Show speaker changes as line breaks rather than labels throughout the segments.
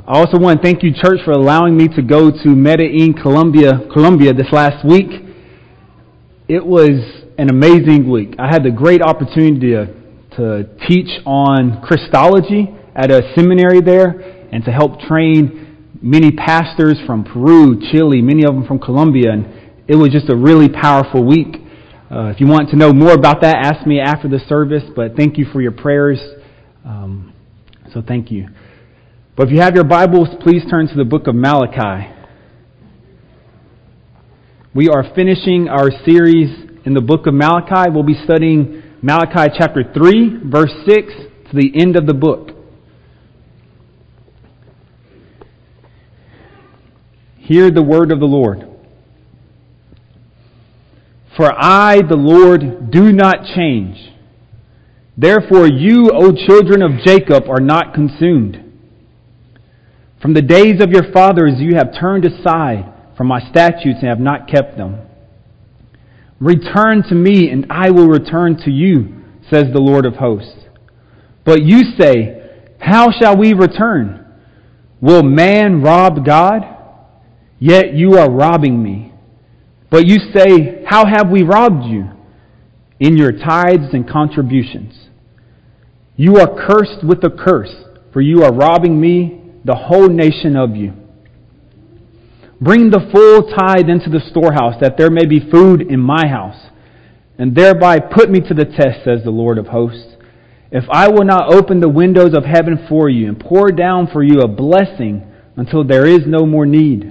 I also want to thank you, church, for allowing me to go to Medellin, Colombia this last week. It was an amazing week. I had the great opportunity to teach on Christology at a seminary there and to help train many pastors from Peru, Chile, many of them from Colombia. And it was just a really powerful week. If you want to know more about that, ask me after the service. But thank you for your prayers. So thank you. But if you have your Bibles, please turn to the book of Malachi. We are finishing our series in the book of Malachi. We'll be studying Malachi chapter 3, verse 6 to the end of the book. Hear the word of the Lord. For I, the Lord, do not change. Therefore you, O children of Jacob, are not consumed. From the days of your fathers you have turned aside from my statutes and have not kept them. Return to me, and I will return to you, says the Lord of hosts. But you say, how shall we return? Will man rob God? Yet you are robbing me. But you say, how have we robbed you? In your tithes and contributions. You are cursed with a curse, for you are robbing me, the whole nation of you. Bring the full tithe into the storehouse, that there may be food in my house, and thereby put me to the test, says the Lord of hosts. If I will not open the windows of heaven for you and pour down for you a blessing until there is no more need.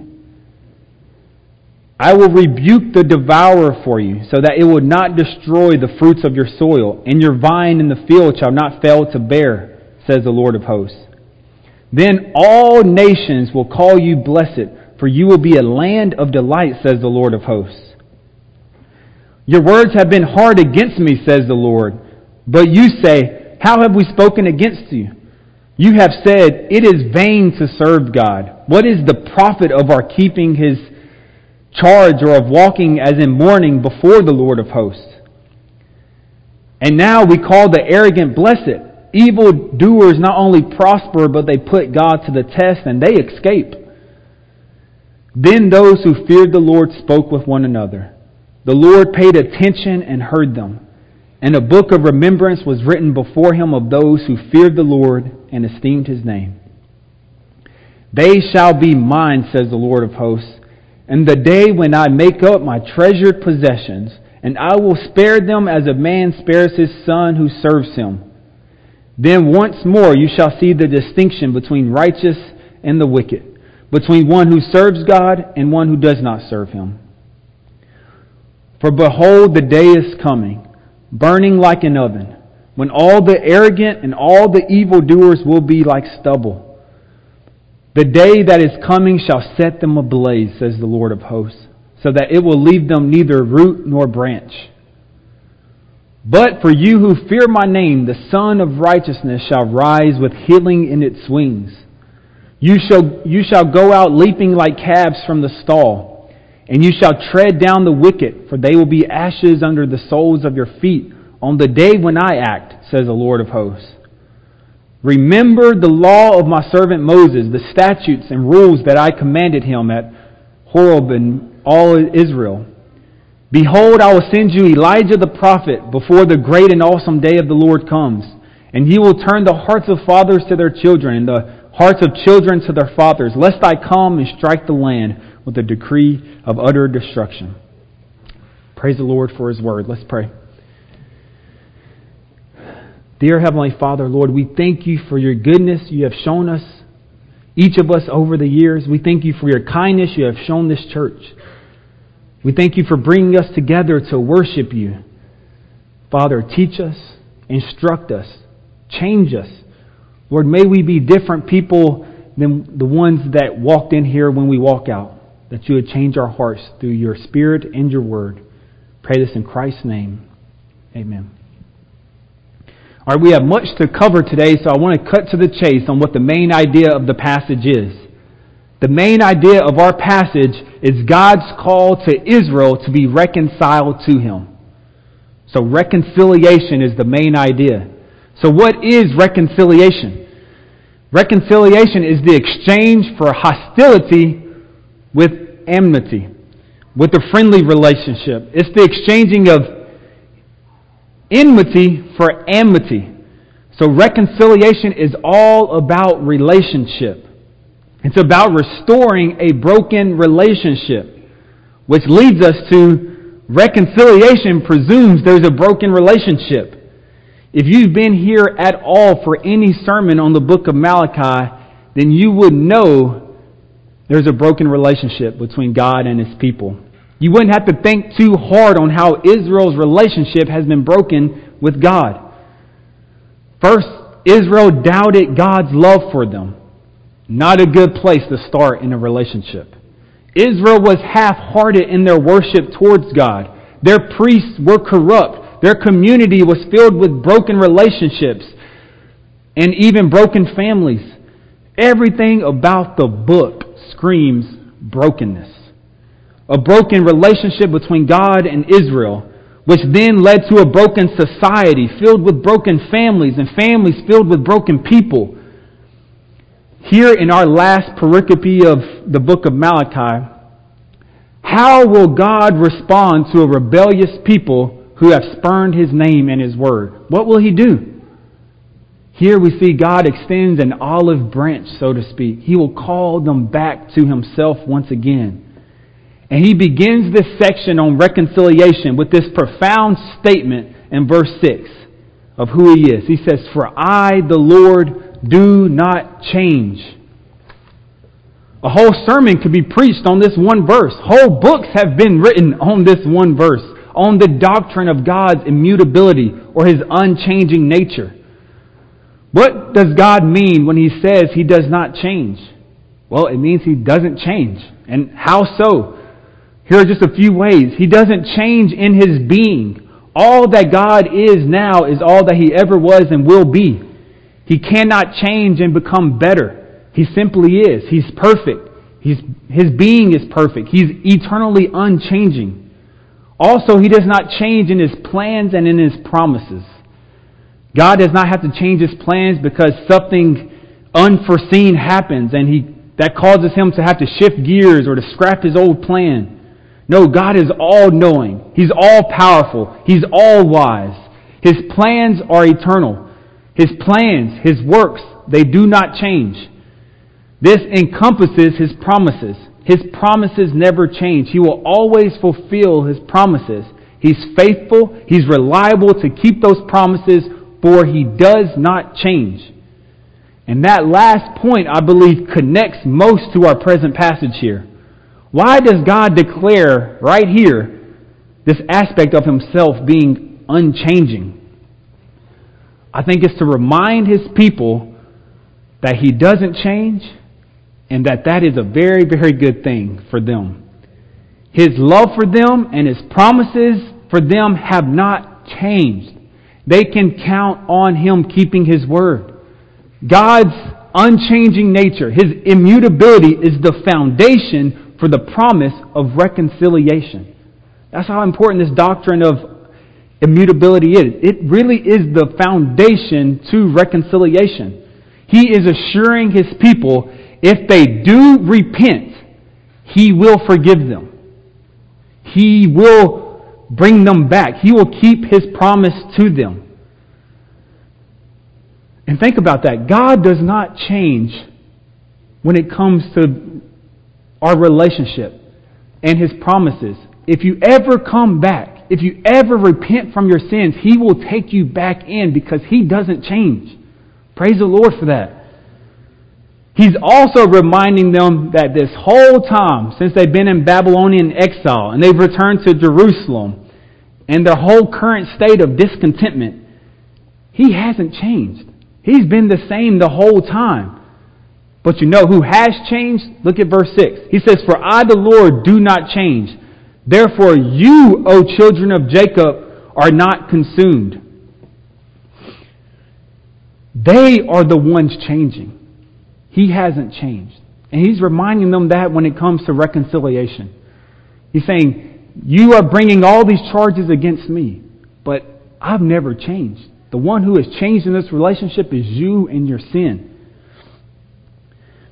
I will rebuke the devourer for you, so that it will not destroy the fruits of your soil, and your vine in the field shall not fail to bear, says the Lord of hosts. Then all nations will call you blessed, for you will be a land of delight, says the Lord of hosts. Your words have been hard against me, says the Lord. But you say, how have we spoken against you? You have said, it is vain to serve God. What is the profit of our keeping his charge, or of walking as in mourning before the Lord of hosts? And now we call the arrogant blessed. Evil doers not only prosper, but they put God to the test, and they escape. Then those who feared the Lord spoke with one another. The Lord paid attention and heard them. And a book of remembrance was written before him of those who feared the Lord and esteemed his name. They shall be mine, says the Lord of hosts, in the day when I make up my treasured possessions, and I will spare them as a man spares his son who serves him. Then once more you shall see the distinction between righteous and the wicked, between one who serves God and one who does not serve him. For behold, the day is coming, burning like an oven, when all the arrogant and all the evildoers will be like stubble. The day that is coming shall set them ablaze, says the Lord of hosts, so that it will leave them neither root nor branch. But for you who fear my name, the Son of Righteousness shall rise with healing in its wings. You shall go out leaping like calves from the stall, and you shall tread down the wicked, for they will be ashes under the soles of your feet on the day when I act, says the Lord of hosts. Remember the law of my servant Moses, the statutes and rules that I commanded him at Horeb and all Israel. Behold, I will send you Elijah the prophet before the great and awesome day of the Lord comes. And he will turn the hearts of fathers to their children and the hearts of children to their fathers, lest I come and strike the land with a decree of utter destruction. Praise the Lord for his word. Let's pray. Dear Heavenly Father, Lord, we thank you for your goodness you have shown us, each of us over the years. We thank you for your kindness you have shown this church. We thank you for bringing us together to worship you. Father, teach us, instruct us, change us. Lord, may we be different people than the ones that walked in here when we walk out. That you would change our hearts through your Spirit and your word. Pray this in Christ's name. Amen. All right, we have much to cover today, so I want to cut to the chase on what the main idea of the passage is. The main idea of our passage is God's call to Israel to be reconciled to him. So reconciliation is the main idea. So what is reconciliation? Reconciliation is the exchange for hostility with enmity, with a friendly relationship. It's the exchanging of enmity for amity. So reconciliation is all about relationship. It's about restoring a broken relationship, which leads us to reconciliation presumes there's a broken relationship. If you've been here at all for any sermon on the book of Malachi, then you would know there's a broken relationship between God and His people. You wouldn't have to think too hard on how Israel's relationship has been broken with God. First, Israel doubted God's love for them. Not a good place to start in a relationship. Israel was half-hearted in their worship towards God. Their priests were corrupt. Their community was filled with broken relationships and even broken families. Everything about the book screams brokenness. A broken relationship between God and Israel, which then led to a broken society filled with broken families and families filled with broken people. Here in our last pericope of the book of Malachi, how will God respond to a rebellious people who have spurned His name and His word? What will He do? Here we see God extends an olive branch, so to speak. He will call them back to Himself once again. And He begins this section on reconciliation with this profound statement in verse 6 of who He is. He says, "For I, the Lord, do not change." A whole sermon could be preached on this one verse. Whole books have been written on this one verse, on the doctrine of God's immutability or His unchanging nature. What does God mean when He says He does not change? Well, it means He doesn't change. And how so? Here are just a few ways. He doesn't change in His being. All that God is now is all that He ever was and will be. He cannot change and become better. He simply is. He's perfect. His being is perfect. He's eternally unchanging. Also, He does not change in His plans and in His promises. God does not have to change His plans because something unforeseen happens and that causes Him to have to shift gears or to scrap His old plan. No, God is all-knowing. He's all-powerful. He's all-wise. His plans are eternal. His plans, His works, they do not change. This encompasses His promises. His promises never change. He will always fulfill His promises. He's faithful. He's reliable to keep those promises, for He does not change. And that last point, I believe, connects most to our present passage here. Why does God declare right here this aspect of Himself being unchanging? I think it's to remind His people that He doesn't change and that is a very, very good thing for them. His love for them and His promises for them have not changed. They can count on Him keeping His word. God's unchanging nature, His immutability, is the foundation for the promise of reconciliation. That's how important this doctrine of immutability is. It really is the foundation to reconciliation. He is assuring His people, if they do repent, He will forgive them. He will bring them back. He will keep His promise to them. And think about that. God does not change when it comes to our relationship and His promises. If you ever come back, if you ever repent from your sins, He will take you back in because He doesn't change. Praise the Lord for that. He's also reminding them that this whole time, since they've been in Babylonian exile and they've returned to Jerusalem and their whole current state of discontentment, He hasn't changed. He's been the same the whole time. But you know who has changed? Look at verse 6. He says, "For I, the Lord, do not change. Therefore you, O children of Jacob, are not consumed." They are the ones changing. He hasn't changed. And He's reminding them that when it comes to reconciliation. He's saying, you are bringing all these charges against me, but I've never changed. The one who has changed in this relationship is you and your sin.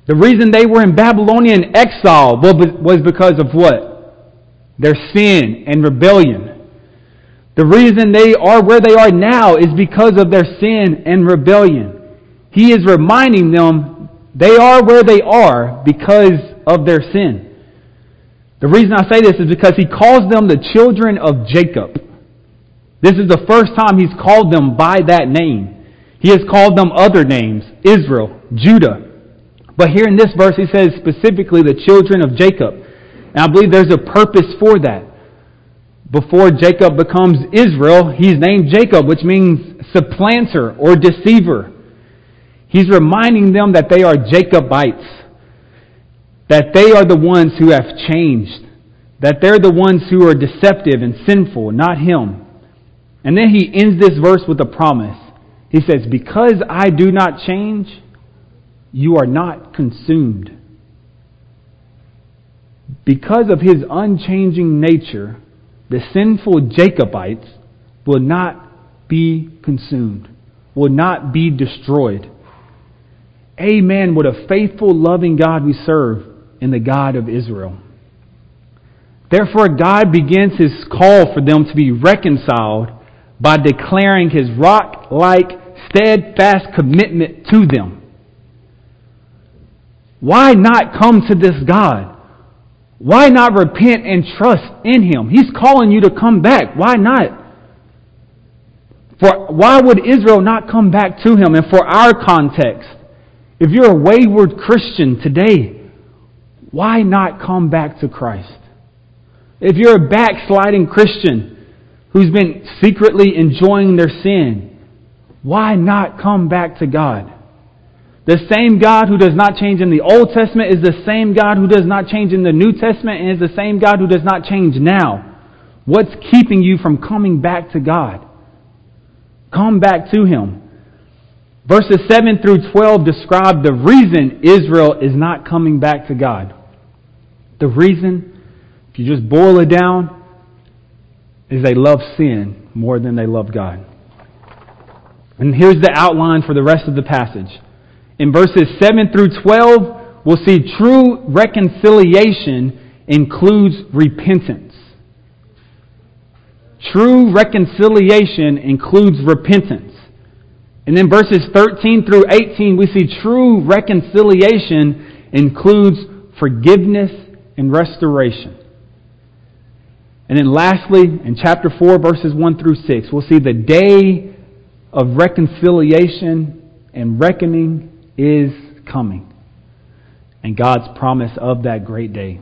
The reason they were in Babylonian exile was because of what? Their sin and rebellion. The reason they are where they are now is because of their sin and rebellion. He is reminding them they are where they are because of their sin. The reason I say this is because he calls them the children of Jacob. This is the first time he's called them by that name. He has called them other names, Israel, Judah. But here in this verse he says specifically the children of Jacob. And I believe there's a purpose for that. Before Jacob becomes Israel, he's named Jacob, which means supplanter or deceiver. He's reminding them that they are Jacobites, that they are the ones who have changed, that they're the ones who are deceptive and sinful, not him. And then he ends this verse with a promise. He says, because I do not change, you are not consumed. Because of his unchanging nature, the sinful Jacobites will not be consumed, will not be destroyed. Amen. What a faithful, loving God we serve in the God of Israel. Therefore, God begins his call for them to be reconciled by declaring his rock-like, steadfast commitment to them. Why not come to this God? Why not repent and trust in him? He's calling you to come back. Why not? For why would Israel not come back to him? And for our context, if you're a wayward Christian today, why not come back to Christ? If you're a backsliding Christian who's been secretly enjoying their sin, why not come back to God? The same God who does not change in the Old Testament is the same God who does not change in the New Testament and is the same God who does not change now. What's keeping you from coming back to God? Come back to him. Verses 7 through 12 describe the reason Israel is not coming back to God. The reason, if you just boil it down, is they love sin more than they love God. And here's the outline for the rest of the passage. In verses 7 through 12, we'll see true reconciliation includes repentance. True reconciliation includes repentance. And then verses 13 through 18, we see true reconciliation includes forgiveness and restoration. And then lastly, in chapter 4, verses 1 through 6, we'll see the day of reconciliation and reckoning is coming. And God's promise of that great day.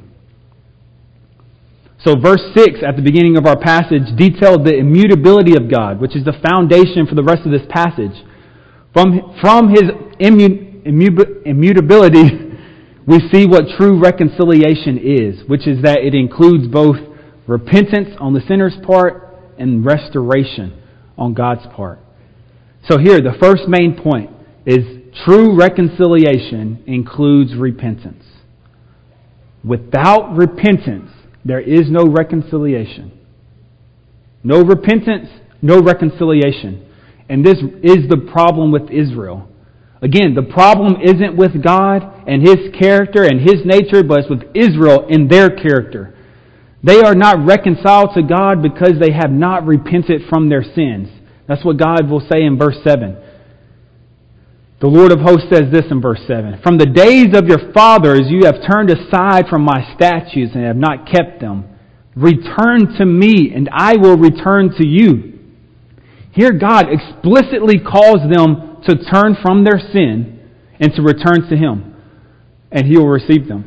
So verse 6 at the beginning of our passage detailed the immutability of God, which is the foundation for the rest of this passage. From his immutability, we see what true reconciliation is, which is that it includes both repentance on the sinner's part and restoration on God's part. So here, the first main point is true reconciliation includes repentance. Without repentance, there is no reconciliation. No repentance, no reconciliation. And this is the problem with Israel. Again, the problem isn't with God and his character and his nature, but it's with Israel and their character. They are not reconciled to God because they have not repented from their sins. That's what God will say in verse 7. The Lord of hosts says this in verse 7. From the days of your fathers you have turned aside from my statutes and have not kept them. Return to me and I will return to you. Here God explicitly calls them to turn from their sin and to return to him. And he will receive them.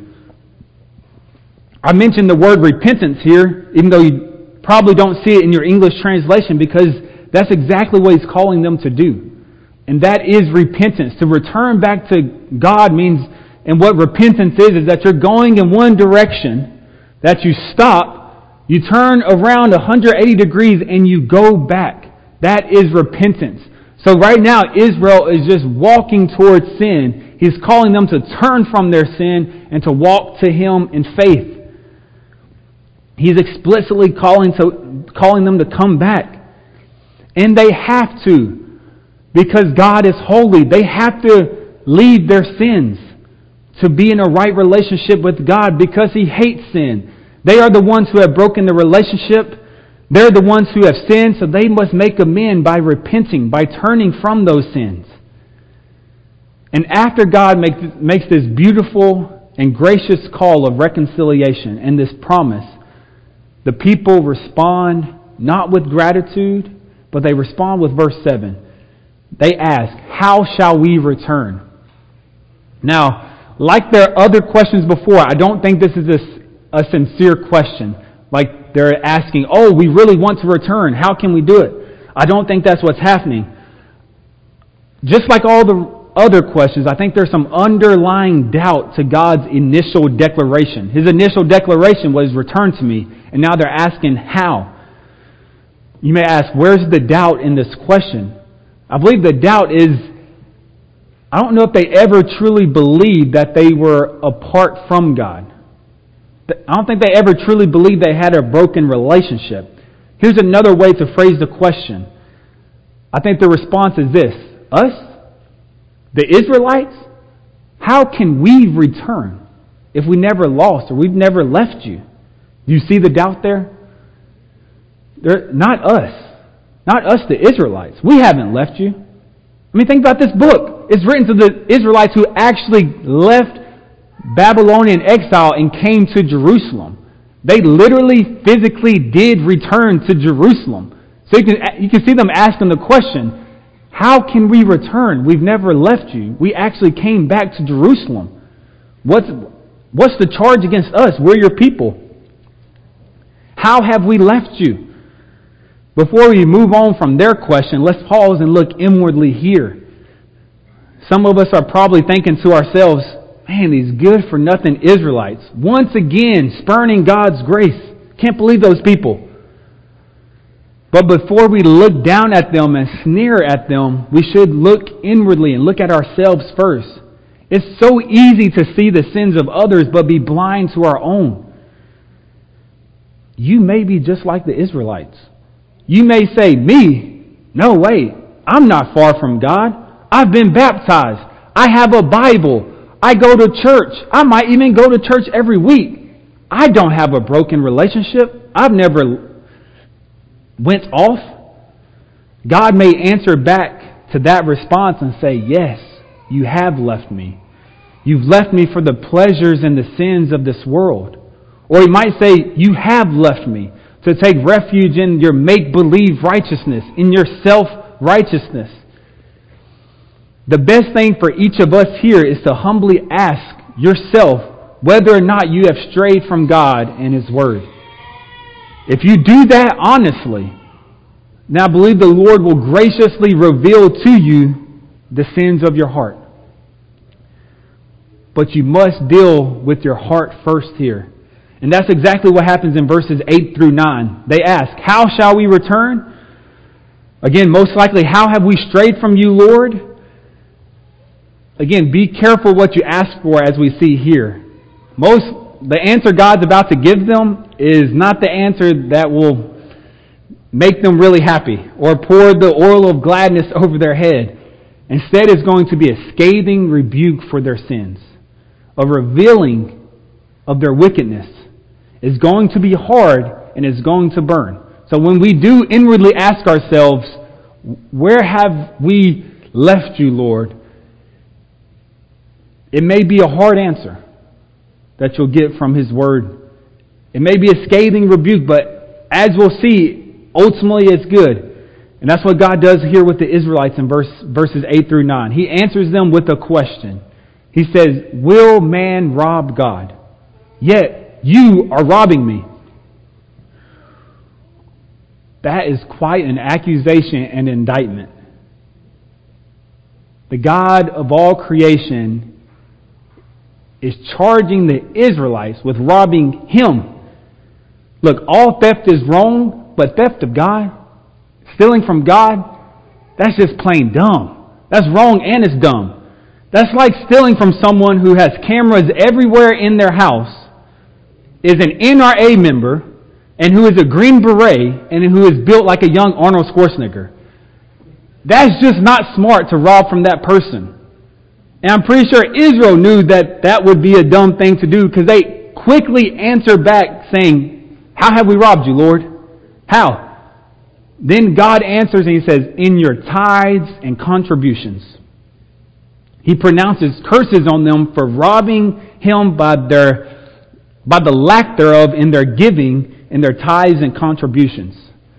I mentioned the word repentance here, even though you probably don't see it in your English translation, because that's exactly what he's calling them to do. And that is repentance. To return back to God means, and what repentance is that you're going in one direction, that you stop, you turn around 180 degrees and you go back. That is repentance. So right now, Israel is just walking towards sin. He's calling them to turn from their sin and to walk to him in faith. He's explicitly calling them to come back. And they have to. Because God is holy. They have to leave their sins to be in a right relationship with God because He hates sin. They are the ones who have broken the relationship. They're the ones who have sinned, so they must make amends by repenting, by turning from those sins. And after God makes this beautiful and gracious call of reconciliation and this promise, the people respond not with gratitude, but they respond with verse 7. They ask, how shall we return? Now, like their other questions before, I don't think this is a sincere question. Like they're asking, oh, we really want to return. How can we do it? I don't think that's what's happening. Just like all the other questions, I think there's some underlying doubt to God's initial declaration. His initial declaration was, return to me. And now they're asking, how? You may ask, where's the doubt in this question? I believe the doubt is, I don't know if they ever truly believed that they were apart from God. I don't think they ever truly believed they had a broken relationship. Here's another way to phrase the question. I think the response is this. Us? The Israelites? How can we return if we never lost or we've never left you? Do you see the doubt there? Not us. Not us, the Israelites. We haven't left you. I mean, think about this book. It's written to the Israelites who actually left Babylonian exile and came to Jerusalem. They literally, physically did return to Jerusalem. So you can see them asking the question, how can we return? We've never left you. We actually came back to Jerusalem. What's the charge against us? We're your people. How have we left you? Before we move on from their question, let's pause and look inwardly here. Some of us are probably thinking to ourselves, man, these good-for-nothing Israelites, once again spurning God's grace. Can't believe those people. But before we look down at them and sneer at them, we should look inwardly and look at ourselves first. It's so easy to see the sins of others but be blind to our own. You may be just like the Israelites. You may say, me? No way. I'm not far from God. I've been baptized. I have a Bible. I go to church. I might even go to church every week. I don't have a broken relationship. I've never went off. God may answer back to that response and say, yes, you have left me. You've left me for the pleasures and the sins of this world. Or He might say, you have left me to take refuge in your make-believe righteousness, in your self-righteousness. The best thing for each of us here is to humbly ask yourself whether or not you have strayed from God and His Word. If you do that honestly, then I believe the Lord will graciously reveal to you the sins of your heart. But you must deal with your heart first here. And that's exactly what happens in verses 8 through 9. They ask, how shall we return? Again, most likely, how have we strayed from you, Lord? Again, be careful what you ask for as we see here. The answer God's about to give them is not the answer that will make them really happy or pour the oil of gladness over their head. Instead, it's going to be a scathing rebuke for their sins, a revealing of their wickedness. It's going to be hard and it's going to burn. So when we do inwardly ask ourselves, where have we left you, Lord? It may be a hard answer that you'll get from His Word. It may be a scathing rebuke, but as we'll see, ultimately it's good. And that's what God does here with the Israelites in verses 8 through 9. He answers them with a question. He says, will man rob God? Yet you are robbing me. That is quite an accusation and indictment. The God of all creation is charging the Israelites with robbing Him. Look, all theft is wrong, but theft of God, stealing from God, that's just plain dumb. That's wrong and it's dumb. That's like stealing from someone who has cameras everywhere in their house, is an NRA member, and who is a Green Beret, and who is built like a young Arnold Schwarzenegger. That's just not smart to rob from that person. And I'm pretty sure Israel knew that that would be a dumb thing to do, because they quickly answered back saying, how have we robbed you, Lord? How? Then God answers and He says, in your tithes and contributions. He pronounces curses on them for robbing Him by the lack thereof in their giving, in their tithes and contributions.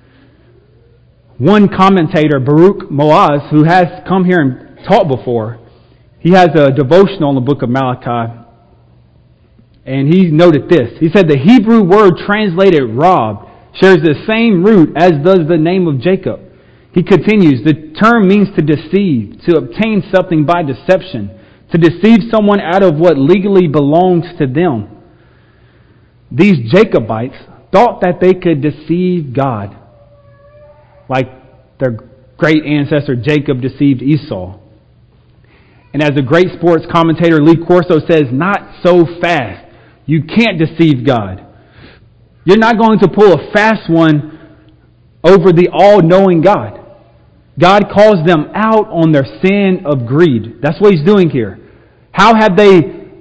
One commentator, Baruch Moaz, who has come here and taught before, he has a devotional on the book of Malachi, and he noted this. He said the Hebrew word translated robbed shares the same root as does the name of Jacob. He continues, the term means to deceive, to obtain something by deception, to deceive someone out of what legally belongs to them. These Jacobites thought that they could deceive God, like their great ancestor Jacob deceived Esau. And as the great sports commentator Lee Corso says, not so fast. You can't deceive God. You're not going to pull a fast one over the all-knowing God. God calls them out on their sin of greed. That's what He's doing here. How have they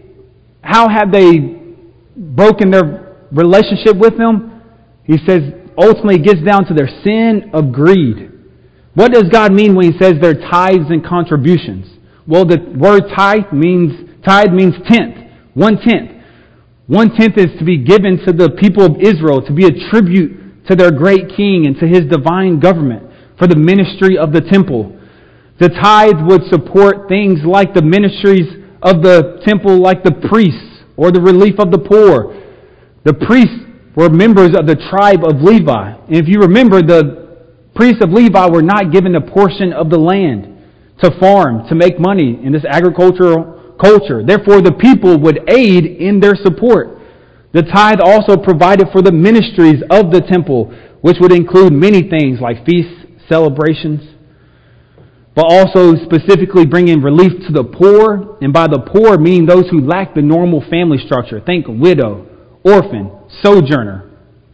broken their relationship with Him? He says ultimately it gets down to their sin of greed. What does God mean when He says their tithes and contributions? Well, the word tithe means tenth, 1/10. 1/10 is to be given to the people of Israel, to be a tribute to their great king and to His divine government for the ministry of the temple. The tithe would support things like the ministries of the temple, like the priests or the relief of the poor. The priests were members of the tribe of Levi. And if you remember, the priests of Levi were not given a portion of the land to farm, to make money in this agricultural culture. Therefore, the people would aid in their support. The tithe also provided for the ministries of the temple, which would include many things like feasts, celebrations, but also specifically bringing relief to the poor, and by the poor meaning those who lack the normal family structure. Think widow, orphan, sojourner.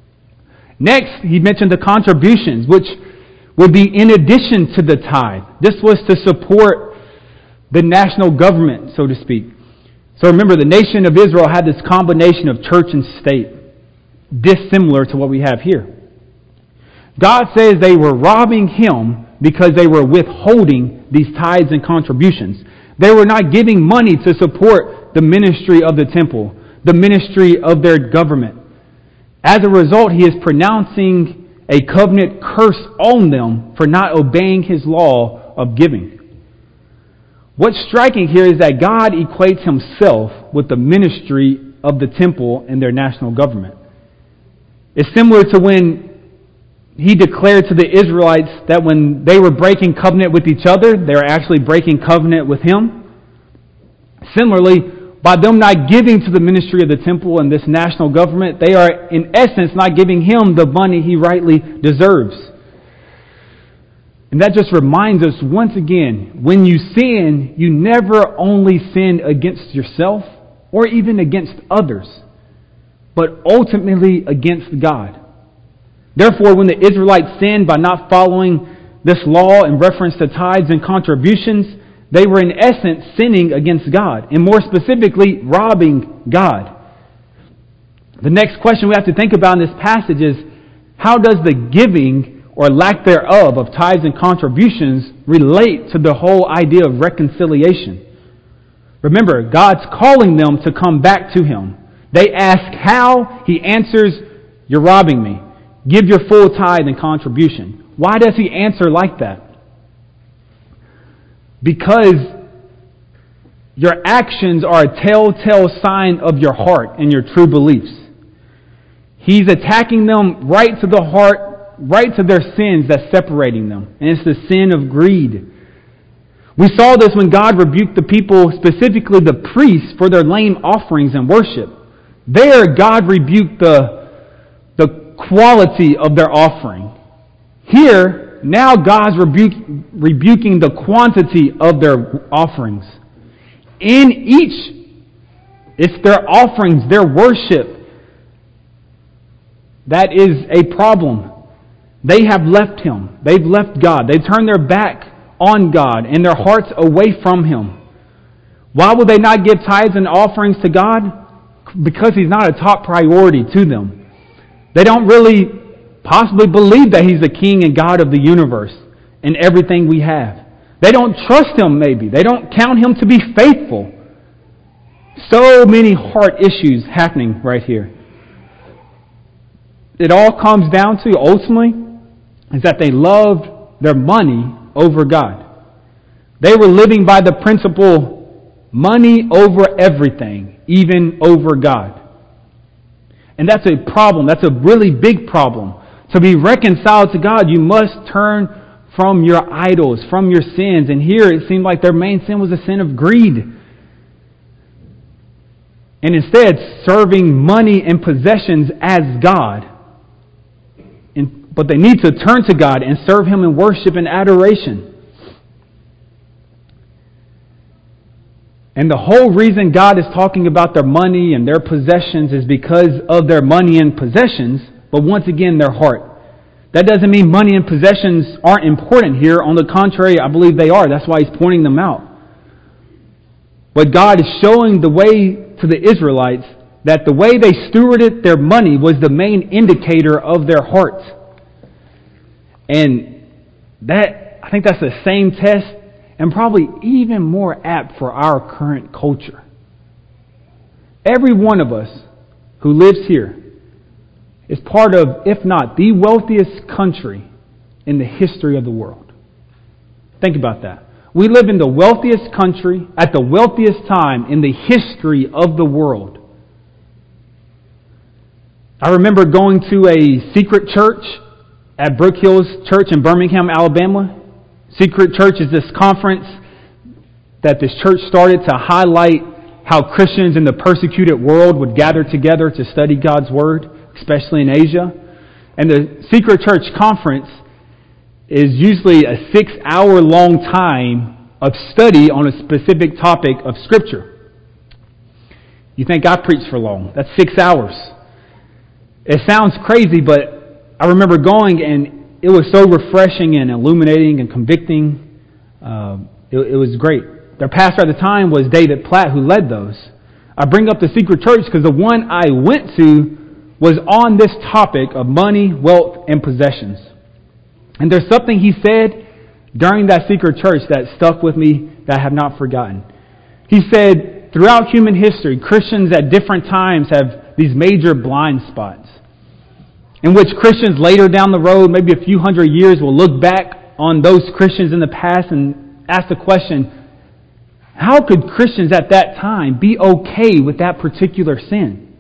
Next, he mentioned the contributions, which would be in addition to the tithe. This was to support the national government, so to speak. So remember, the nation of Israel had this combination of church and state, dissimilar to what we have here. God says they were robbing Him because they were withholding these tithes and contributions. They were not giving money to support the ministry of the temple, the ministry of their government. As a result, He is pronouncing a covenant curse on them for not obeying His law of giving. What's striking here is that God equates Himself with the ministry of the temple and their national government. It's similar to when He declared to the Israelites that when they were breaking covenant with each other, they were actually breaking covenant with Him. Similarly, by them not giving to the ministry of the temple and this national government, they are in essence not giving Him the money He rightly deserves. And that just reminds us once again, when you sin, you never only sin against yourself or even against others, but ultimately against God. Therefore, when the Israelites sinned by not following this law in reference to tithes and contributions, they were in essence sinning against God, and more specifically, robbing God. The next question we have to think about in this passage is, how does the giving or lack thereof of tithes and contributions relate to the whole idea of reconciliation? Remember, God's calling them to come back to Him. They ask how, He answers, you're robbing me. Give your full tithe and contribution. Why does He answer like that? Because your actions are a telltale sign of your heart and your true beliefs. He's attacking them right to the heart, right to their sins that's separating them. And it's the sin of greed. We saw this when God rebuked the people, specifically the priests, for their lame offerings and worship. There, God rebuked the quality of their offering. Here, now God's rebuking the quantity of their offerings. In each, it's their offerings, their worship, that is a problem. They have left Him. They've left God. They've turned their back on God and their hearts away from Him. Why will they not give tithes and offerings to God? Because He's not a top priority to them. They don't really possibly believe that He's the King and God of the universe and everything we have. They don't trust Him maybe. They don't count Him to be faithful. So many heart issues happening right here. It all comes down to, ultimately, is that they loved their money over God. They were living by the principle, money over everything, even over God. And that's a problem. That's a really big problem. To be reconciled to God, you must turn from your idols, from your sins. And here it seemed like their main sin was a sin of greed. And instead, serving money and possessions as God. But they need to turn to God and serve Him in worship and adoration. And the whole reason God is talking about their money and their possessions is because of their money and possessions, but once again, their heart. That doesn't mean money and possessions aren't important here. On the contrary, I believe they are. That's why He's pointing them out. But God is showing the way to the Israelites that the way they stewarded their money was the main indicator of their hearts. And I think that's the same test and probably even more apt for our current culture. Every one of us who lives here is part of, if not the wealthiest country in the history of the world. Think about that. We live in the wealthiest country at the wealthiest time in the history of the world. I remember going to a secret church at Brook Hills Church in Birmingham, Alabama. Secret Church is this conference that this church started to highlight how Christians in the persecuted world would gather together to study God's Word, especially in Asia. And the Secret Church conference is usually a 6-hour-long time of study on a specific topic of Scripture. You think I preach for long? That's 6 hours. It sounds crazy, but I remember going, and it was so refreshing and illuminating and convicting. It was great. Their pastor at the time was David Platt, who led those. I bring up the Secret Church because the one I went to was on this topic of money, wealth, and possessions. And there's something he said during that Secret Church that stuck with me that I have not forgotten. He said, throughout human history, Christians at different times have these major blind spots, in which Christians later down the road, maybe a few hundred years, will look back on those Christians in the past and ask the question, how could Christians at that time be okay with that particular sin?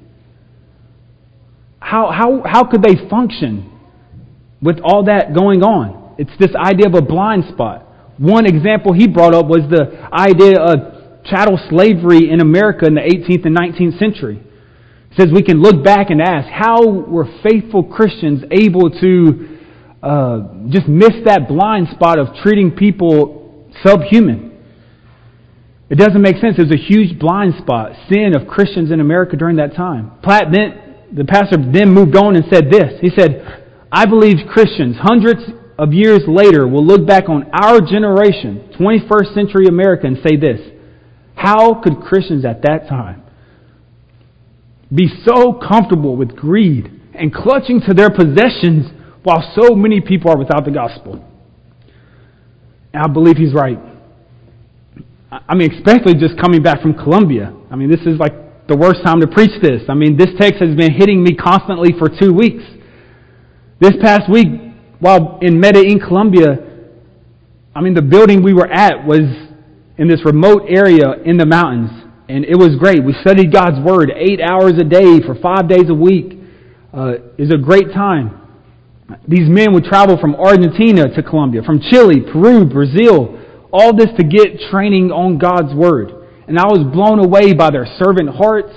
How could they function with all that going on? It's this idea of a blind spot. One example he brought up was the idea of chattel slavery in America in the 18th and 19th century. It says we can look back and ask, how were faithful Christians able to just miss that blind spot of treating people subhuman? It doesn't make sense. There's a huge blind spot, sin of Christians in America during that time. The pastor then moved on and said this. He said, I believe Christians hundreds of years later will look back on our generation, 21st century America, and say this: how could Christians at that time be so comfortable with greed and clutching to their possessions while so many people are without the gospel? And I believe he's right. I mean, especially just coming back from Colombia. I mean, this is like the worst time to preach this. I mean, this text has been hitting me constantly for 2 weeks. This past week, while in Medellin, Colombia, I mean, the building we were at was in this remote area in the mountains. And it was great. We studied God's Word 8 hours a day for 5 days a week. It was a great time. These men would travel from Argentina to Colombia, from Chile, Peru, Brazil, all this to get training on God's Word. And I was blown away by their servant hearts.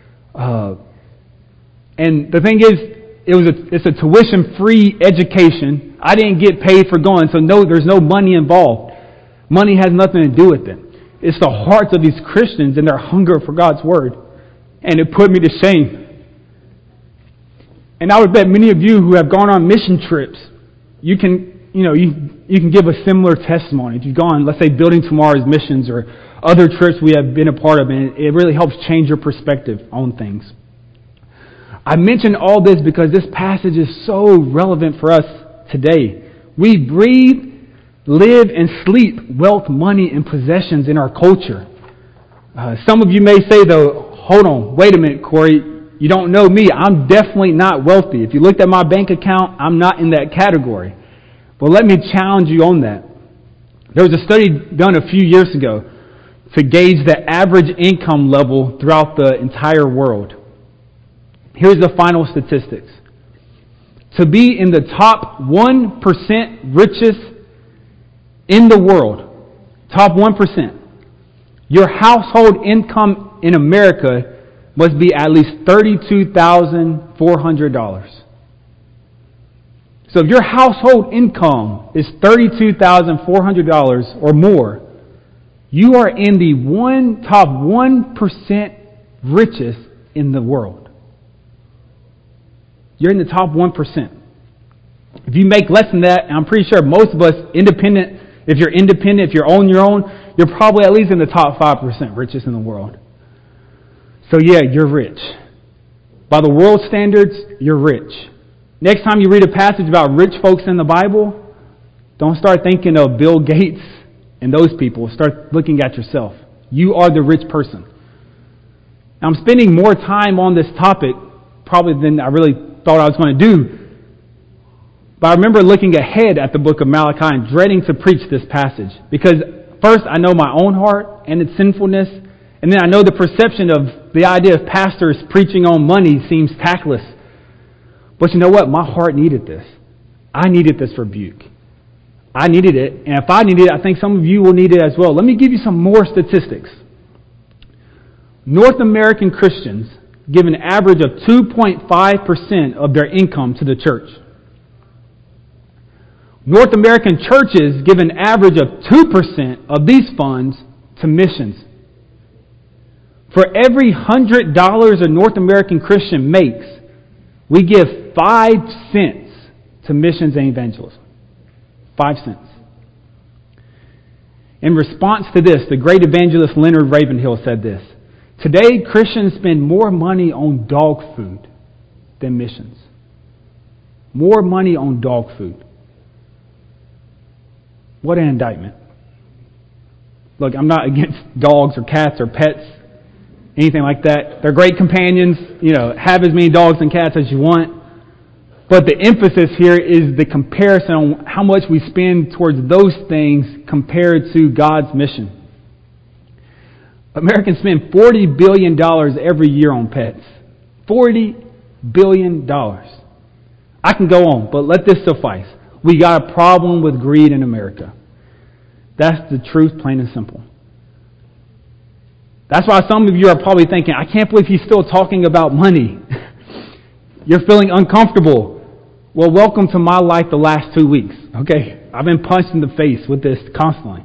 And the thing is, it's a tuition-free education. I didn't get paid for going, so there's no money involved. Money has nothing to do with it. It's the hearts of these Christians and their hunger for God's Word. And it put me to shame. And I would bet many of you who have gone on mission trips, you can you can give a similar testimony. If you've gone, let's say, Building Tomorrow's missions or other trips we have been a part of, and it really helps change your perspective on things. I mention all this because this passage is so relevant for us today. We breathe, live, and sleep wealth, money, and possessions in our culture. Some of you may say, though, hold on, wait a minute, Corey. You don't know me. I'm definitely not wealthy. If you looked at my bank account, I'm not in that category. Well, let me challenge you on that. There was a study done a few years ago to gauge the average income level throughout the entire world. Here's the final statistics. To be in the top 1% richest in the world, top 1%, your household income in America must be at least $32,400. So if your household income is $32,400 or more, you are in the top 1% richest in the world. You're in the top 1%. If you make less than that, and I'm pretty sure most of us, if you're on your own, you're probably at least in the top 5% richest in the world. So yeah, you're rich. By the world standards, you're rich. Next time you read a passage about rich folks in the Bible, don't start thinking of Bill Gates and those people. Start looking at yourself. You are the rich person. Now, I'm spending more time on this topic probably than I really thought I was going to do. But I remember looking ahead at the book of Malachi and dreading to preach this passage. Because first, I know my own heart and its sinfulness. And then I know the perception of the idea of pastors preaching on money seems tactless. But you know what? My heart needed this. I needed this rebuke. I needed it. And if I needed it, I think some of you will need it as well. Let me give you some more statistics. North American Christians give an average of 2.5% of their income to the church. North American churches give an average of 2% of these funds to missions. For every $100 a North American Christian makes, we give 5 cents to missions and evangelism. 5 cents. In response to this, the great evangelist Leonard Ravenhill said this: "Today, Christians spend more money on dog food than missions." More money on dog food. What an indictment. Look, I'm not against dogs or cats or pets, anything like that. They're great companions. Have as many dogs and cats as you want. But the emphasis here is the comparison on how much we spend towards those things compared to God's mission. Americans spend $40 billion every year on pets. $40 billion. I can go on, but let this suffice. We got a problem with greed in America. That's the truth, plain and simple. That's why some of you are probably thinking, I can't believe he's still talking about money. You're feeling uncomfortable. Well, welcome to my life the last 2 weeks. Okay? I've been punched in the face with this constantly.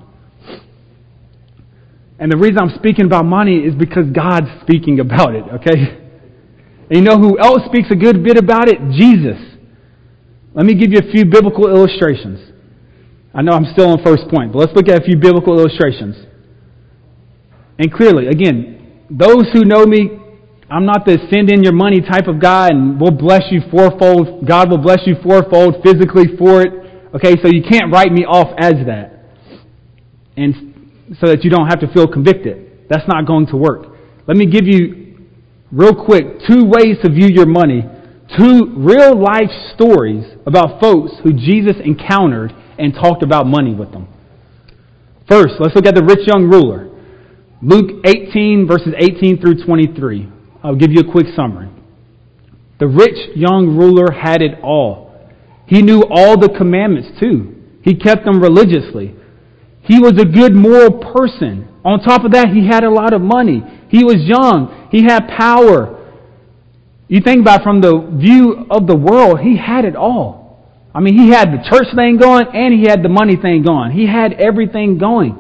And the reason I'm speaking about money is because God's speaking about it. Okay? And you know who else speaks a good bit about it? Jesus. Let me give you a few biblical illustrations. I know I'm still on first point, but let's look at a few biblical illustrations. And clearly, again, those who know me, I'm not the send in your money type of guy and we'll bless you fourfold. God will bless you fourfold physically for it. Okay, so you can't write me off as that. And so that you don't have to feel convicted. That's not going to work. Let me give you, real quick, 2 ways to view your money. 2 real life stories about folks who Jesus encountered and talked about money with them. First, let's look at the rich young ruler. Luke 18, verses 18 through 23. I'll give you a quick summary. The rich young ruler had it all. He knew all the commandments too. He kept them religiously. He was a good moral person. On top of that, he had a lot of money. He was young. He had power. You think about it from the view of the world, he had it all. I mean, he had the church thing going and he had the money thing going. He had everything going.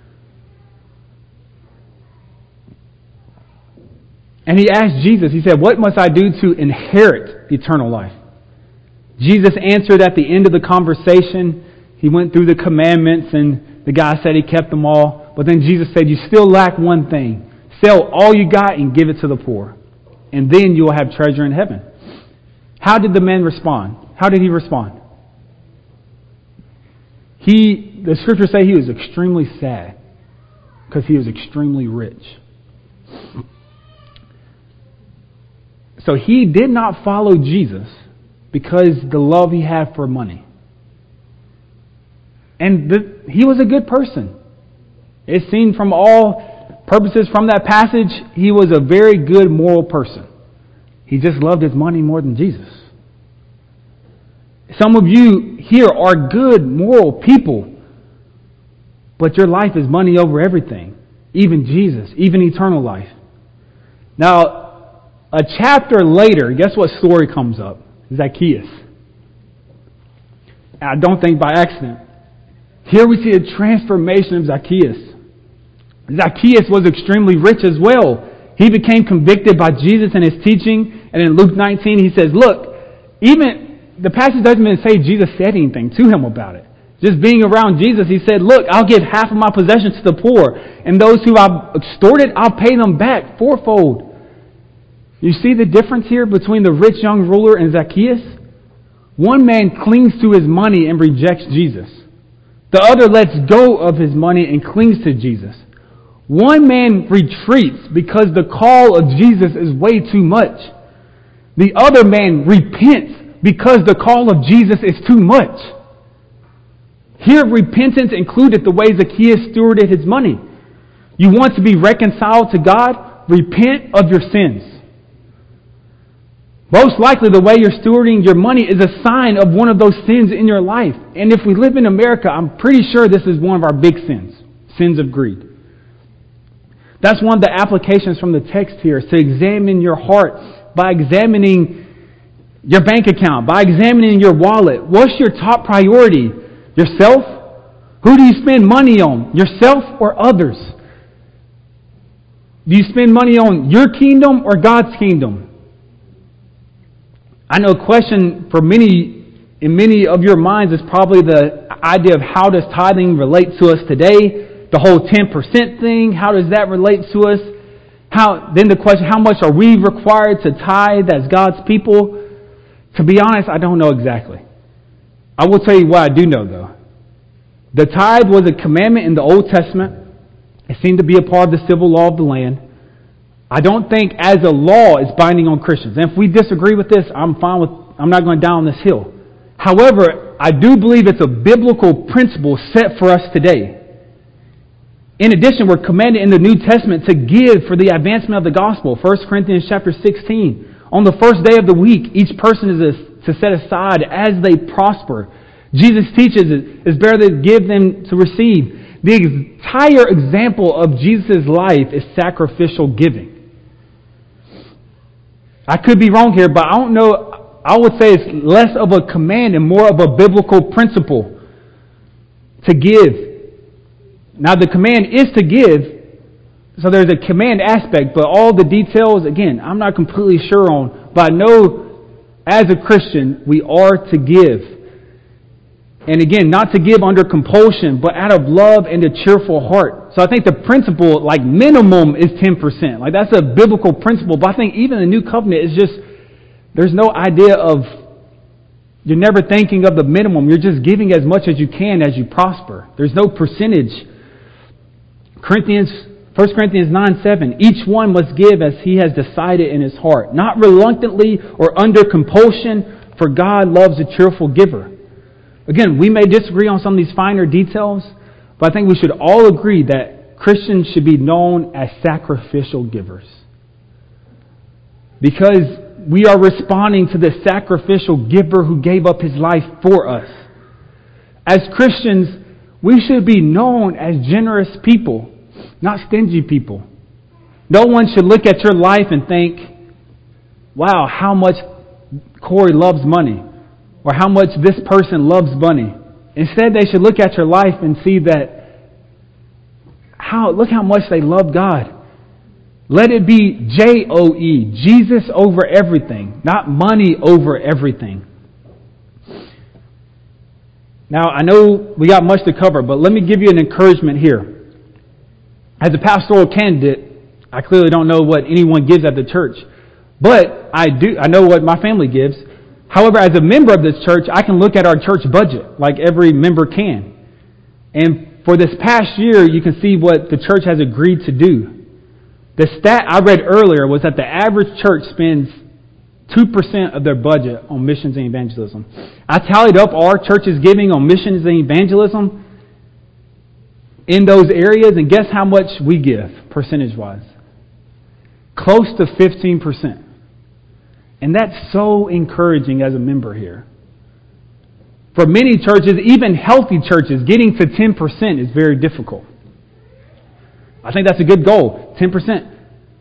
And he asked Jesus, he said, "What must I do to inherit eternal life?" Jesus answered at the end of the conversation, He went through the commandments, and the guy said he kept them all. But then Jesus said, you still lack one thing. Sell all you got and give it to the poor. And then you will have treasure in heaven. How did the man respond? How did he respond? The scriptures say he was extremely sad because he was extremely rich. So he did not follow Jesus because the love he had for money. And he was a good person. It's seen from all purposes from that passage, he was a very good moral person. He just loved his money more than Jesus. Some of you here are good moral people, but your life is money over everything, even Jesus, even eternal life. Now, a chapter later, guess what story comes up? Zacchaeus. I don't think by accident. Here we see a transformation of Zacchaeus. Zacchaeus was extremely rich as well. He became convicted by Jesus and his teaching. And in Luke 19, he says, look, even the passage doesn't even say Jesus said anything to him about it. Just being around Jesus, he said, look, I'll give half of my possessions to the poor. And those who I've extorted, I'll pay them back fourfold. You see the difference here between the rich young ruler and Zacchaeus? One man clings to his money and rejects Jesus. The other lets go of his money and clings to Jesus. One man retreats because the call of Jesus is way too much. The other man repents because the call of Jesus is too much. Here, repentance included the way Zacchaeus stewarded his money. You want to be reconciled to God? Repent of your sins. Most likely the way you're stewarding your money is a sign of one of those sins in your life. And if we live in America, I'm pretty sure this is one of our big sins. Sins of greed. That's one of the applications from the text here, is to examine your heart by examining your bank account, by examining your wallet. What's your top priority? Yourself? Who do you spend money on? Yourself or others? Do you spend money on your kingdom or God's kingdom? I know a question for in many of your minds is probably the idea of how does tithing relate to us today? The whole 10% thing, how does that relate to us? Then the question, how much are we required to tithe as God's people? To be honest, I don't know exactly. I will tell you what I do know though. The tithe was a commandment in the Old Testament. It seemed to be a part of the civil law of the land. I don't think as a law it's binding on Christians. And if we disagree with this, I'm not going down this hill. However, I do believe it's a biblical principle set for us today. In addition, we're commanded in the New Testament to give for the advancement of the gospel. 1 Corinthians chapter 16. On the first day of the week, each person is to set aside as they prosper. Jesus teaches it's better to give than to receive. The entire example of Jesus' life is sacrificial giving. I could be wrong here, but I don't know. I would say it's less of a command and more of a biblical principle to give. Now, the command is to give, so there's a command aspect, but all the details, again, I'm not completely sure on, but I know as a Christian, we are to give. And again, not to give under compulsion, but out of love and a cheerful heart. So I think the principle, like minimum, is 10%. Like that's a biblical principle, but I think even the New Covenant is just, there's no idea of, you're never thinking of the minimum. You're just giving as much as you can as you prosper. There's no percentage. 1 Corinthians 9:7, each one must give as he has decided in his heart, not reluctantly or under compulsion, for God loves a cheerful giver. Again, we may disagree on some of these finer details, but I think we should all agree that Christians should be known as sacrificial givers. Because we are responding to the sacrificial giver who gave up his life for us. As Christians, we should be known as generous people, not stingy people. No one should look at your life and think, wow, how much Corey loves money, or how much this person loves money. Instead, they should look at your life and see that, look how much they love God. Let it be J-O-E, Jesus over everything, not money over everything. Now, I know we got much to cover, but let me give you an encouragement here. As a pastoral candidate, I clearly don't know what anyone gives at the church, but I know what my family gives. However, as a member of this church, I can look at our church budget like every member can. And for this past year, you can see what the church has agreed to do. The stat I read earlier was that the average church spends 2% of their budget on missions and evangelism. I tallied up our church's giving on missions and evangelism in those areas, and guess how much we give, percentage-wise? Close to 15%. And that's so encouraging as a member here. For many churches, even healthy churches, getting to 10% is very difficult. I think that's a good goal, 10%.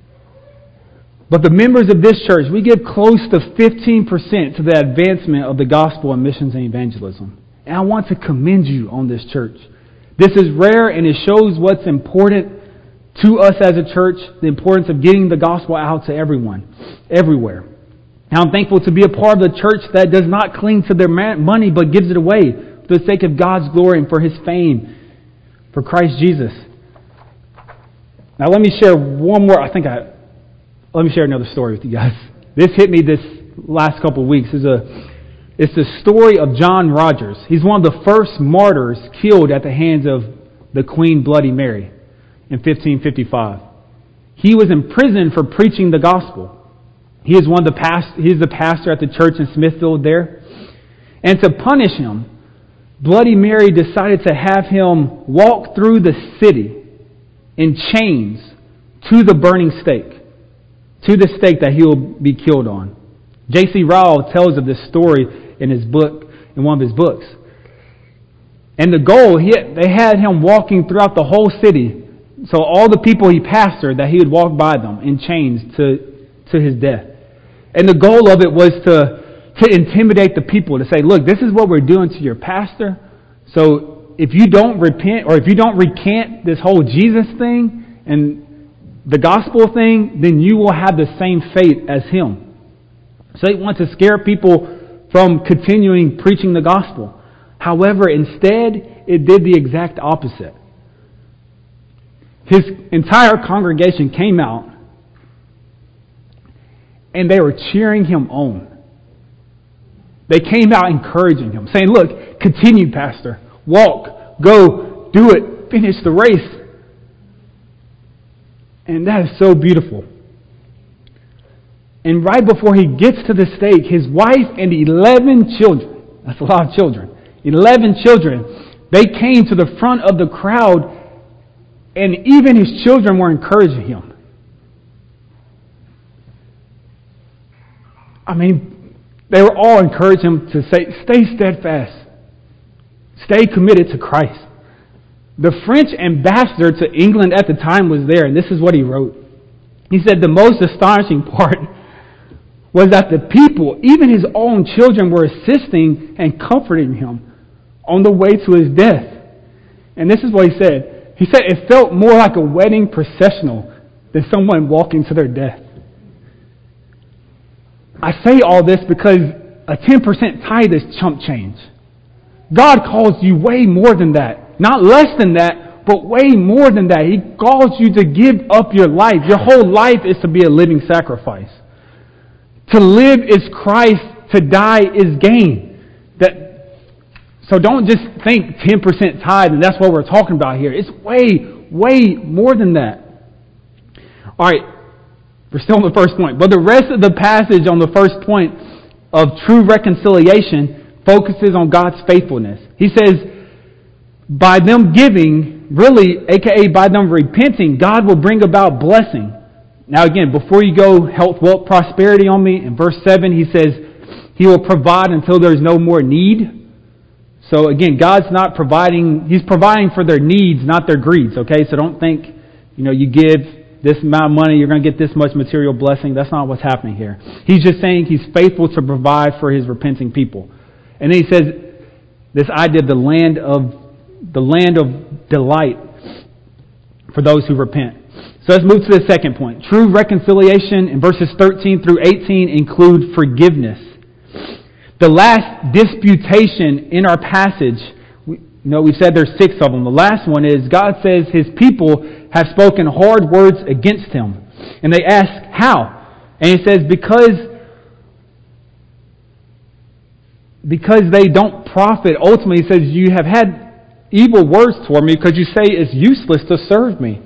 But the members of this church, we give close to 15% to the advancement of the gospel and missions and evangelism. And I want to commend you on this church. This is rare, and it shows what's important to us as a church, the importance of getting the gospel out to everyone, everywhere. And I'm thankful to be a part of the church that does not cling to their money, but gives it away for the sake of God's glory and for His fame, for Christ Jesus. Now let me share one more, let me share another story with you guys. This hit me this last couple of weeks. It's the story of John Rogers. He's one of the first martyrs killed at the hands of the Queen Bloody Mary in 1555. He was imprisoned for preaching the gospel. He is the pastor at the church in Smithfield there. And to punish him, Bloody Mary decided to have him walk through the city in chains to the burning stake, to the stake that he will be killed on. J.C. Ryle tells of this story in one of his books. And the goal, they had him walking throughout the whole city, so all the people he pastored, that he would walk by them in chains to his death. And the goal of it was to intimidate the people, to say, look, this is what we're doing to your pastor. So if you don't repent, or if you don't recant this whole Jesus thing and the gospel thing, then you will have the same fate as him. So they want to scare people from continuing preaching the gospel. However, instead, it did the exact opposite. His entire congregation came out, and they were cheering him on. They came out encouraging him, saying, look, continue, Pastor. Walk, go, do it, finish the race. And that is so beautiful. And right before he gets to the stake, his wife and 11 children, that's a lot of children, 11 children, they came to the front of the crowd, and even his children were encouraging him. I mean, they were all encouraging him to say, stay steadfast. Stay committed to Christ. The French ambassador to England at the time was there, and this is what he wrote. He said the most astonishing part was that the people, even his own children, were assisting and comforting him on the way to his death. And this is what he said. He said it felt more like a wedding processional than someone walking to their death. I say all this because a 10% tithe is chump change. God calls you way more than that. Not less than that, but way more than that. He calls you to give up your life. Your whole life is to be a living sacrifice. To live is Christ, to die is gain. So don't just think 10% tithe and that's what we're talking about here. It's way, way more than that. All right, we're still on the first point. But the rest of the passage on the first point of true reconciliation focuses on God's faithfulness. He says, by them giving, really, aka by them repenting, God will bring about blessing. Now again, before you go health, wealth, prosperity on me, in verse 7 he says, He will provide until there's no more need. So again, God's not providing, He's providing for their needs, not their greeds, okay? So don't think, you give this amount of money, you're going to get this much material blessing. That's not what's happening here. He's just saying He's faithful to provide for His repenting people. And then He says this idea of the land of delight for those who repent. So let's move to the second point. True reconciliation in verses 13 through 18 include forgiveness. The last disputation in our passage we've said there's 6 of them. The last one is God says His people have spoken hard words against Him. And they ask, how? And He says, because they don't profit. Ultimately, He says, you have had evil words toward me because you say it's useless to serve me.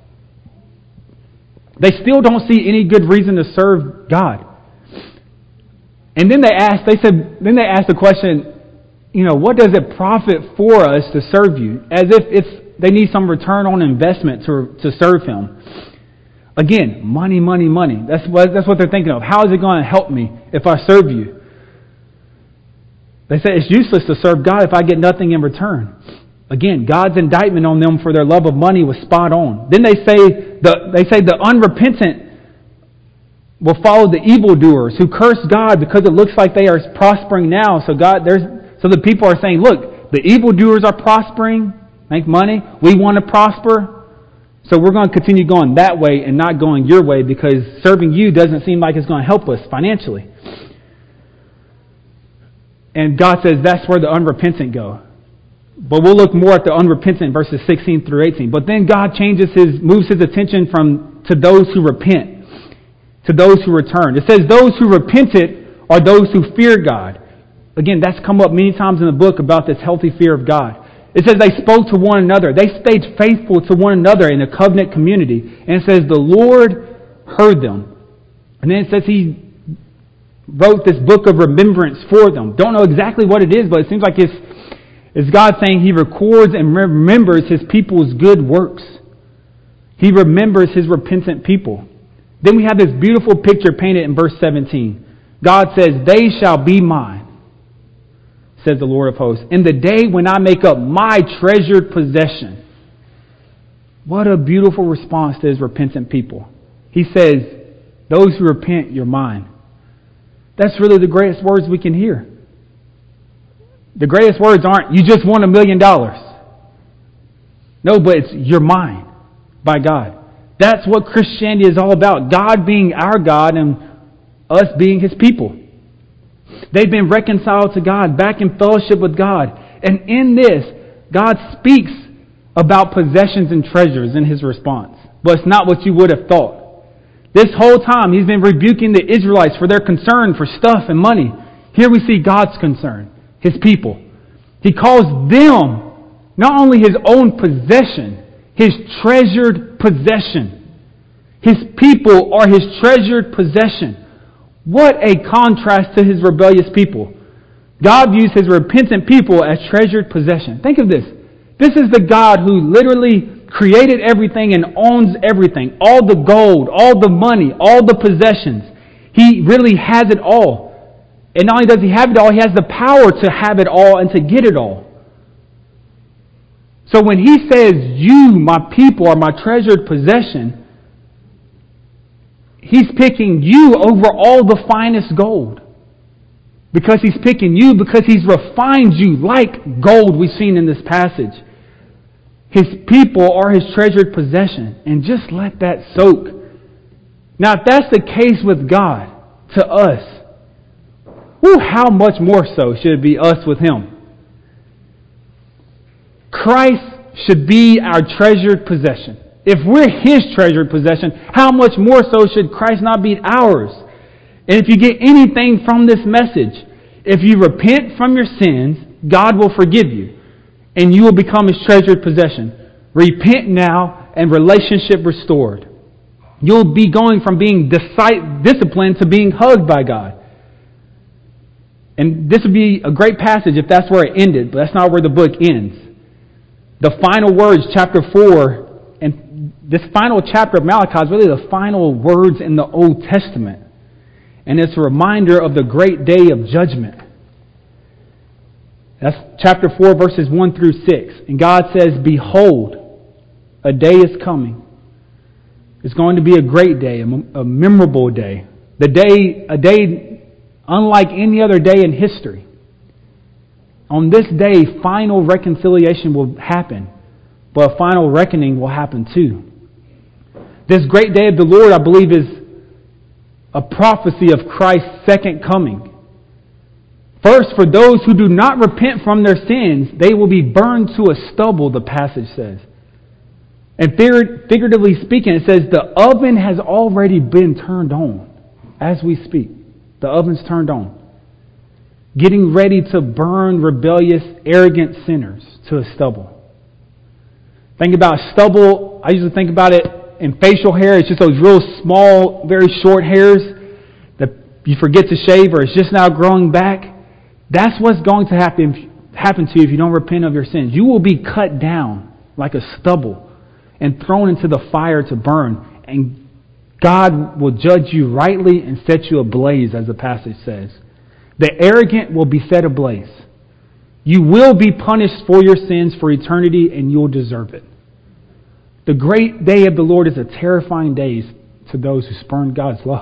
They still don't see any good reason to serve God. And then they ask the question, what does it profit for us to serve you? As if they need some return on investment to serve Him. Again, money, money, money. That's what they're thinking of. How is it going to help me if I serve you? They say it's useless to serve God if I get nothing in return. Again, God's indictment on them for their love of money was spot on. Then they say the unrepentant will follow the evildoers who curse God because it looks like they are prospering now. So the people are saying, look, the evildoers are prospering, make money. We want to prosper. So we're going to continue going that way and not going your way because serving you doesn't seem like it's going to help us financially. And God says that's where the unrepentant go. But we'll look more at the unrepentant verses 16 through 18. But then God moves His attention to those who repent, to those who return. It says those who repented are those who fear God. Again, that's come up many times in the book about this healthy fear of God. It says they spoke to one another. They stayed faithful to one another in a covenant community. And it says the Lord heard them. And then it says He wrote this book of remembrance for them. Don't know exactly what it is, but it seems like it's God saying He records and remembers His people's good works. He remembers His repentant people. Then we have this beautiful picture painted in verse 17. God says, they shall be mine, says the Lord of hosts, in the day when I make up my treasured possession. What a beautiful response to His repentant people. He says, those who repent, you're mine. That's really the greatest words we can hear. The greatest words aren't, you just won $1 million. No, but it's, you're mine by God. That's what Christianity is all about. God being our God and us being His people. They've been reconciled to God, back in fellowship with God. And in this, God speaks about possessions and treasures in His response. But it's not what you would have thought. This whole time, He's been rebuking the Israelites for their concern for stuff and money. Here we see God's concern, His people. He calls them not only His own possession, His treasured possession. His people are His treasured possession. What a contrast to His rebellious people. God views His repentant people as treasured possession. Think of this. This is the God who literally created everything and owns everything. All the gold, all the money, all the possessions. He really has it all. And not only does He have it all, He has the power to have it all and to get it all. So when He says, you, my people, are my treasured possession, He's picking you over all the finest gold. Because He's picking you, because He's refined you like gold we've seen in this passage. His people are His treasured possession. And just let that soak. Now, if that's the case with God to us, how much more so should it be us with Him? Christ should be our treasured possession. If we're His treasured possession, how much more so should Christ not be ours? And if you get anything from this message, if you repent from your sins, God will forgive you. And you will become His treasured possession. Repent now and relationship restored. You'll be going from being disciplined to being hugged by God. And this would be a great passage if that's where it ended, but that's not where the book ends. The final words, chapter 4, and this final chapter of Malachi is really the final words in the Old Testament. And it's a reminder of the great day of judgment. That's chapter 4, verses 1 through 6. And God says, behold, a day is coming. It's going to be a great day, a memorable day. A day unlike any other day in history. On this day, final reconciliation will happen, but a final reckoning will happen too. This great day of the Lord, I believe, is a prophecy of Christ's second coming. First, for those who do not repent from their sins, they will be burned to a stubble, the passage says. And figuratively speaking, it says the oven has already been turned on as we speak. The oven's turned on. Getting ready to burn rebellious, arrogant sinners to a stubble. Think about stubble. I usually think about it in facial hair. It's just those real small, very short hairs that you forget to shave or it's just now growing back. That's what's going to happen to you if you don't repent of your sins. You will be cut down like a stubble and thrown into the fire to burn. And God will judge you rightly and set you ablaze, as the passage says. The arrogant will be set ablaze. You will be punished for your sins for eternity, and you'll deserve it. The great day of the Lord is a terrifying day to those who spurn God's love.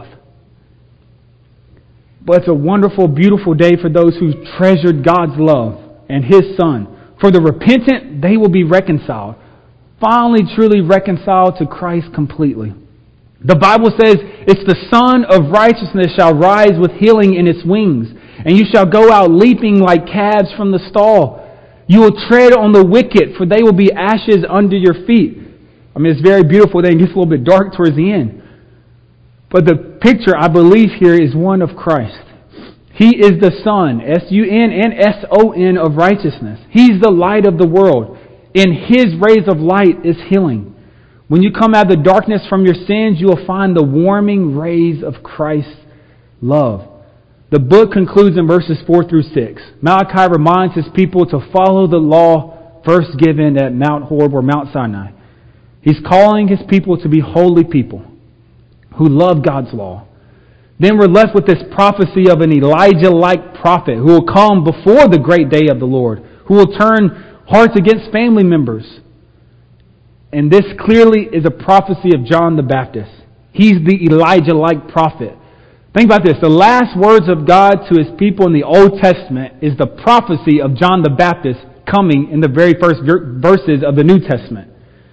But it's a wonderful, beautiful day for those who treasured God's love and His Son. For the repentant, they will be reconciled. Finally, truly reconciled to Christ completely. The Bible says, it's the Son of righteousness shall rise with healing in its wings, and you shall go out leaping like calves from the stall. You will tread on the wicked, for they will be ashes under your feet. I mean, it's very beautiful. Then it gets a little bit dark towards the end. But the picture, I believe, here is one of Christ. He is the Son, S-U-N and S-O-N of righteousness. He's the light of the world. In His rays of light is healing. When you come out of the darkness from your sins, you will find the warming rays of Christ's love. The book concludes in verses 4 through 6. Malachi reminds his people to follow the law first given at Mount Horeb or Mount Sinai. He's calling his people to be holy people who love God's law. Then we're left with this prophecy of an Elijah-like prophet who will come before the great day of the Lord, who will turn hearts against family members. And this clearly is a prophecy of John the Baptist. He's the Elijah-like prophet. Think about this. The last words of God to His people in the Old Testament is the prophecy of John the Baptist coming in the very first verses of the New Testament.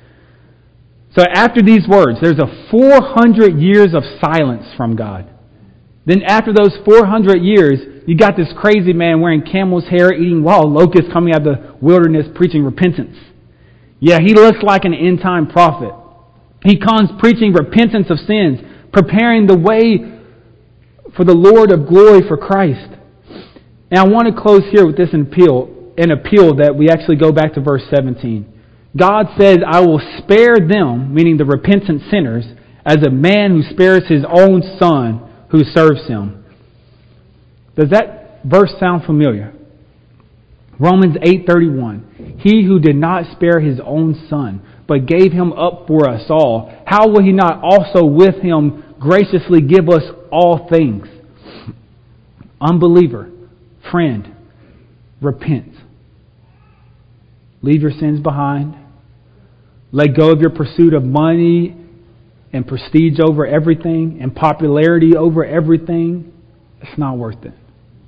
So after these words, there's a 400 years of silence from God. Then after those 400 years, you got this crazy man wearing camel's hair, eating wild locusts, coming out of the wilderness, preaching repentance. Yeah, he looks like an end-time prophet. He comes preaching repentance of sins, preparing the way for the Lord of glory for Christ. And I want to close here with this appeal that we actually go back to verse 17. God says, I will spare them, meaning the repentant sinners, as a man who spares his own son who serves him. Does that verse sound familiar? Romans 8:31. He who did not spare his own son, but gave him up for us all, how will He not also with Him graciously give us all things? Unbeliever, friend, repent. Leave your sins behind. Let go of your pursuit of money and prestige over everything and popularity over everything. It's not worth it.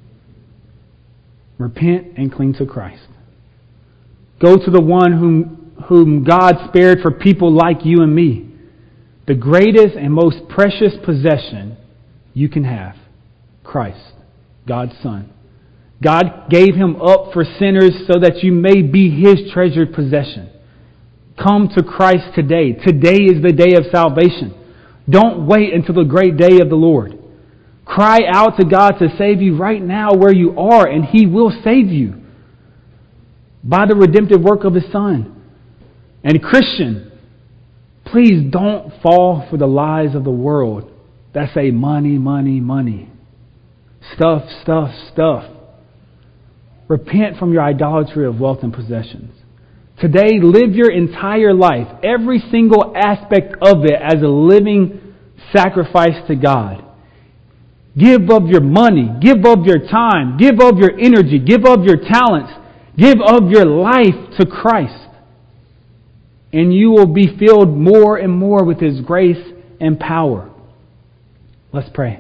Repent and cling to Christ. Go to the one whom God spared for people like you and me. The greatest and most precious possession you can have. Christ, God's Son. God gave Him up for sinners so that you may be His treasured possession. Come to Christ today. Today is the day of salvation. Don't wait until the great day of the Lord. Cry out to God to save you right now where you are, and He will save you by the redemptive work of His Son. And Christian, please don't fall for the lies of the world that say money, money, money. Stuff, stuff, stuff. Repent from your idolatry of wealth and possessions. Today, live your entire life, every single aspect of it, as a living sacrifice to God. Give of your money, give of your time, give of your energy, give of your talents, give of your life to Christ. And you will be filled more and more with His grace and power. Let's pray.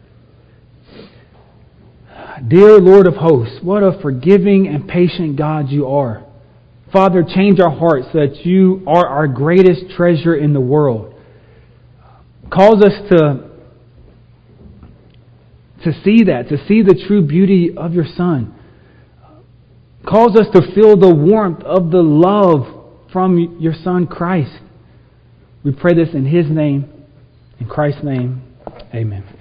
Dear Lord of hosts, what a forgiving and patient God you are. Father, change our hearts so that you are our greatest treasure in the world. Cause us to see that, to see the true beauty of your Son. Calls us to feel the warmth of the love from your Son, Christ. We pray this in His name, in Christ's name. Amen.